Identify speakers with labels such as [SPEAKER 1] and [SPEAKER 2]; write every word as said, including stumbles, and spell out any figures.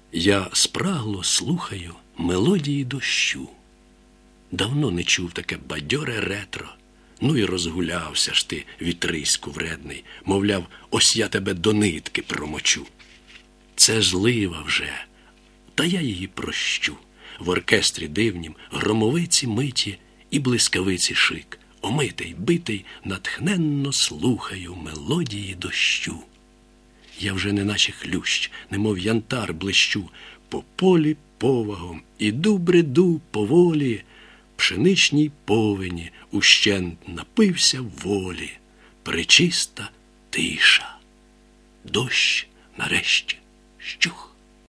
[SPEAKER 1] Я спрагло слухаю мелодії дощу. Давно не чув таке бадьоре ретро. Ну і розгулявся ж ти, вітриську вредний, мовляв, ось я тебе до нитки промочу. Це ж лива вже, та я її прощу. В оркестрі дивнім громовиці миті і блискавиці шик. Омитий, битий, натхненно слухаю мелодії дощу. Я вже неначе хлющ, немов янтар блищу, по полі повагом іду бреду поволі, пшеничній повені ущент напився волі. Пречиста тиша. Дощ нарешті щух.